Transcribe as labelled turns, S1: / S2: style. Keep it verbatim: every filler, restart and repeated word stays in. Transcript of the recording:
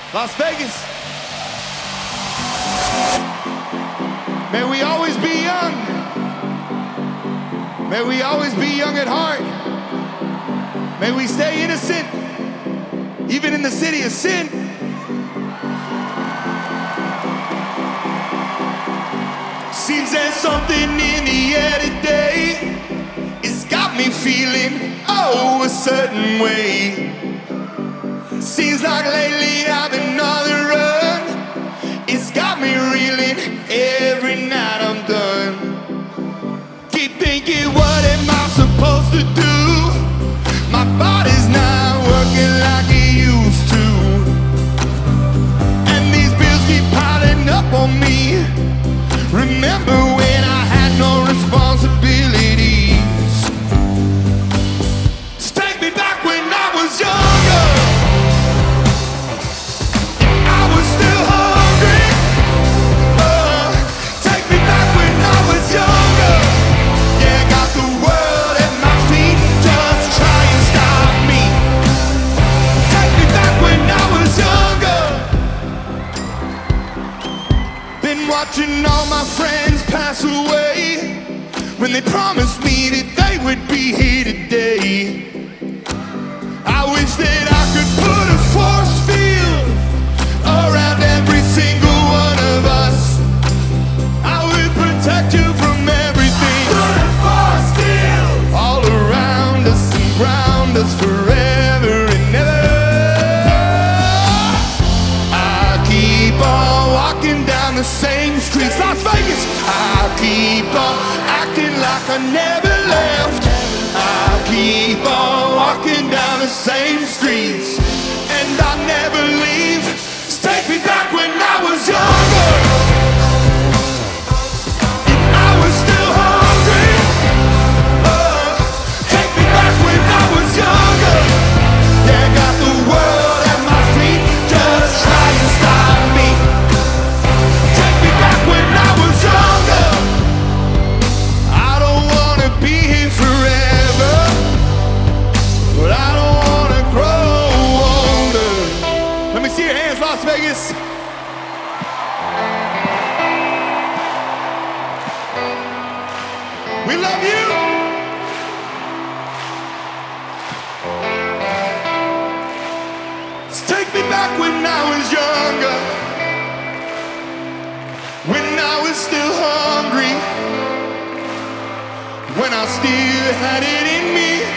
S1: Las Vegas. May we always be young. May we always be young at heart. May we stay innocent, even in the city of sin. Seems there's something in the air today. It's got me feeling, oh, a certain way. Seems like lately I've been on the run. It's got me reeling every night I'm done. Keep thinking, what am I supposed to do? My body's not working like it used to. And these bills keep piling up on me. Remember when I had no responsibilities? Take me back when I was younger. I was still hungry. Oh, take me back when I was younger. Yeah, got the world at my feet. Just try and stop me. Take me back when I was younger. Been watching all my friends pass away when they promised me that they would be here today. I wish that I could put a force field around every single one of us. I would protect you from everything. Put a force field all around us and ground us forever and ever. I keep on walking down the same streets, Las Vegas. I keep on acting like I never left. I keep on walking down the same streets, and I never leave. Just take me back when I was younger. I was still hungry. Oh, take me back when I was younger. Yeah, got the world at my feet. Just try and stop me. Take me back when I was younger. I don't wanna be here forever, but I don't wanna grow older. Let me see your hands, Las Vegas. We love you. Just take me back when I was younger, when I was still hungry, when I still had it in me.